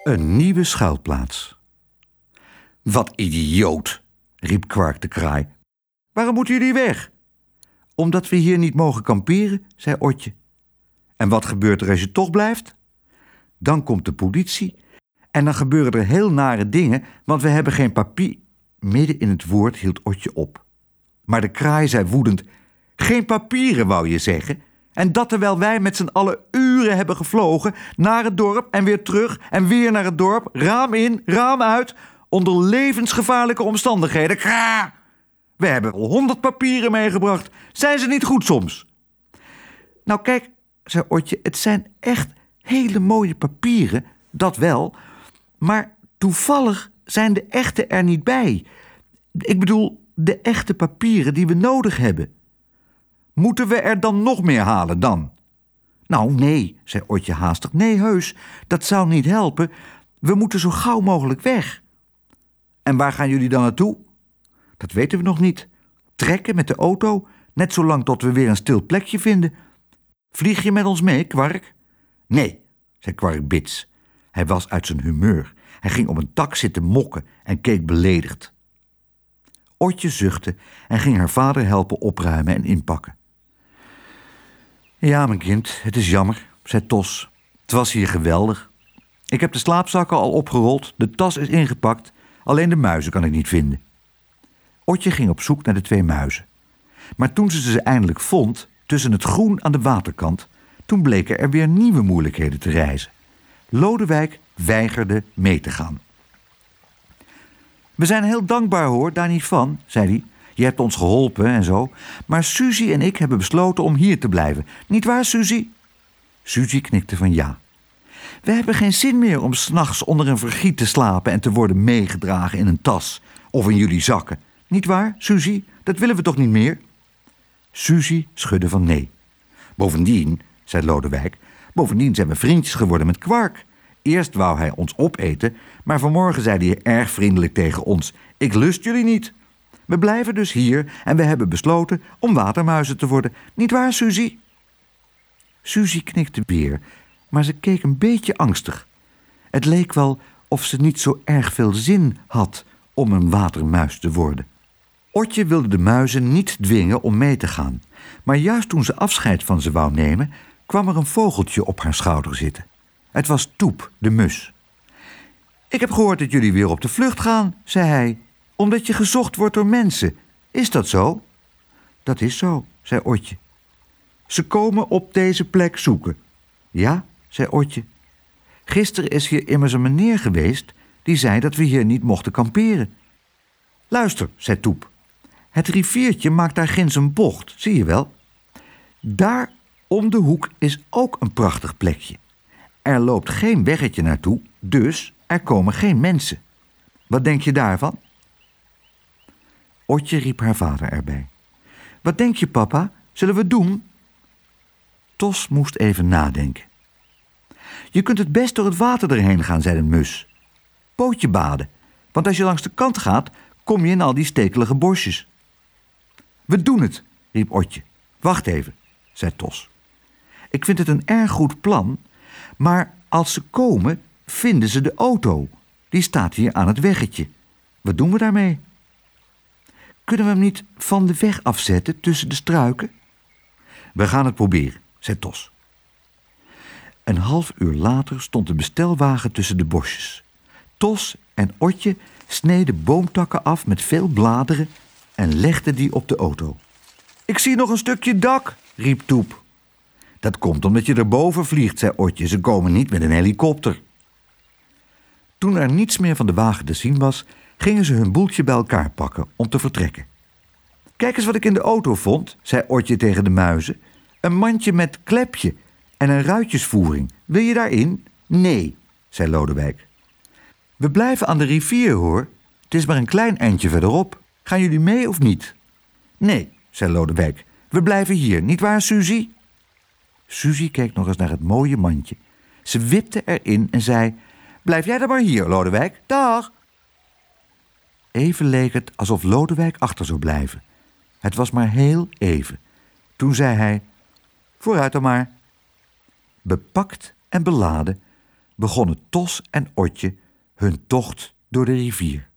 Een nieuwe schuilplaats. Wat idioot, riep Kwark de kraai. Waarom moeten jullie weg? Omdat we hier niet mogen kamperen, zei Otje. En wat gebeurt er als je toch blijft? Dan komt de politie en dan gebeuren er heel nare dingen, want we hebben geen papier. Midden in het woord hield Otje op. Maar de kraai zei woedend: geen papieren, wou je zeggen? En dat terwijl wij met z'n allen uren hebben gevlogen naar het dorp en weer terug en weer naar het dorp, raam in, raam uit, onder levensgevaarlijke omstandigheden. Kraaah! We hebben al 100 papieren meegebracht. Zijn ze niet goed soms? Nou kijk, zei Otje, het zijn echt hele mooie papieren, dat wel. Maar toevallig zijn de echte er niet bij. Ik bedoel, de echte papieren die we nodig hebben. Moeten we er dan nog meer halen dan? Nou, nee, zei Otje haastig. Nee, heus, dat zou niet helpen. We moeten zo gauw mogelijk weg. En waar gaan jullie dan naartoe? Dat weten we nog niet. Trekken met de auto, net zolang tot we weer een stil plekje vinden. Vlieg je met ons mee, Kwark? Nee, zei Kwark bits. Hij was uit zijn humeur. Hij ging op een tak zitten mokken en keek beledigd. Otje zuchtte en ging haar vader helpen opruimen en inpakken. Ja, mijn kind, het is jammer, zei Tos. Het was hier geweldig. Ik heb de slaapzakken al opgerold, de tas is ingepakt, alleen de muizen kan ik niet vinden. Otje ging op zoek naar de 2 muizen. Maar toen ze eindelijk vond, tussen het groen aan de waterkant, toen bleken er weer nieuwe moeilijkheden te rijzen. Lodewijk weigerde mee te gaan. We zijn heel dankbaar hoor, daar niet van, zei hij. Je hebt ons geholpen en zo, maar Suzie en ik hebben besloten om hier te blijven. Niet waar, Suzie? Suzie knikte van ja. We hebben geen zin meer om 's nachts onder een vergiet te slapen en te worden meegedragen in een tas of in jullie zakken. Niet waar, Suzie? Dat willen we toch niet meer? Suzie schudde van nee. Bovendien, zei Lodewijk, bovendien zijn we vriendjes geworden met Kwark. Eerst wou hij ons opeten, maar vanmorgen zei hij erg vriendelijk tegen ons: ik lust jullie niet. We blijven dus hier en we hebben besloten om watermuizen te worden. Niet waar, Suzie? Suzie knikte weer, maar ze keek een beetje angstig. Het leek wel of ze niet zo erg veel zin had om een watermuis te worden. Otje wilde de muizen niet dwingen om mee te gaan. Maar juist toen ze afscheid van ze wou nemen, kwam er een vogeltje op haar schouder zitten. Het was Toep, de mus. Ik heb gehoord dat jullie weer op de vlucht gaan, zei hij, omdat je gezocht wordt door mensen. Is dat zo? Dat is zo, zei Otje. Ze komen op deze plek zoeken. Ja, zei Otje. Gisteren is hier immers een meneer geweest die zei dat we hier niet mochten kamperen. Luister, zei Toep. Het riviertje maakt daar ginds een bocht, zie je wel? Daar om de hoek is ook een prachtig plekje. Er loopt geen weggetje naartoe, dus er komen geen mensen. Wat denk je daarvan? Otje riep haar vader erbij. Wat denk je, papa? Zullen we het doen? Tos moest even nadenken. Je kunt het best door het water erheen gaan, zei de mus. Pootje baden, want als je langs de kant gaat, kom je in al die stekelige bosjes. We doen het, riep Otje. Wacht even, zei Tos. Ik vind het een erg goed plan, maar als ze komen, vinden ze de auto. Die staat hier aan het weggetje. Wat doen we daarmee? Kunnen we hem niet van de weg afzetten tussen de struiken? We gaan het proberen, zei Tos. Een half uur later stond de bestelwagen tussen de bosjes. Tos en Otje sneden boomtakken af met veel bladeren en legden die op de auto. Ik zie nog een stukje dak, riep Toep. Dat komt omdat je erboven vliegt, zei Otje. Ze komen niet met een helikopter. Toen er niets meer van de wagen te zien was, gingen ze hun boeltje bij elkaar pakken om te vertrekken. Kijk eens wat ik in de auto vond, zei Otje tegen de muizen. Een mandje met klepje en een ruitjesvoering. Wil je daarin? Nee, zei Lodewijk. We blijven aan de rivier, hoor. Het is maar een klein eindje verderop. Gaan jullie mee of niet? Nee, zei Lodewijk. We blijven hier, niet waar, Suzie? Suzie keek nog eens naar het mooie mandje. Ze wipte erin en zei: blijf jij dan maar hier, Lodewijk. Dag! Even leek het alsof Lodewijk achter zou blijven. Het was maar heel even. Toen zei hij: vooruit dan maar. Bepakt en beladen begonnen Tos en Otje hun tocht door de rivier.